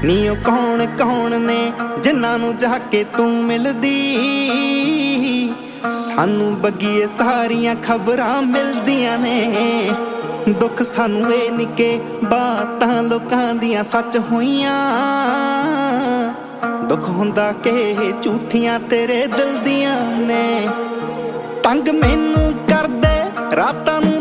ਨੀ ਉਹ ਕੌਣ ਕੌਣ ਨੇ ਜਿਨ੍ਹਾਂ ਨੂੰ ਜਾ ਕੇ ਤੂੰ ਮਿਲਦੀ। ਸਾਨੂੰ ਬੱਗੀਏ ਸਾਰੀਆਂ ਖਬਰਾਂ ਮਿਲਦੀਆਂ ਨੇ। ਦੁੱਖ ਸਾਨੂੰ ਇਹ ਨਿੱਕੇ ਬਾਤਾਂ ਲੋਕਾਂ ਦੀਆਂ ਸੱਚ ਹੋਈਆਂ। ਦੁੱਖ ਹੁੰਦਾ ਕਿ ਝੂਠੀਆਂ ਤੇਰੇ ਦਿਲ ਦੀਆਂ ਨੇ। ਤੰਗ ਮੈਨੂੰ ਕਰਦੇ ਰਾਤਾਂ ਨੂੰ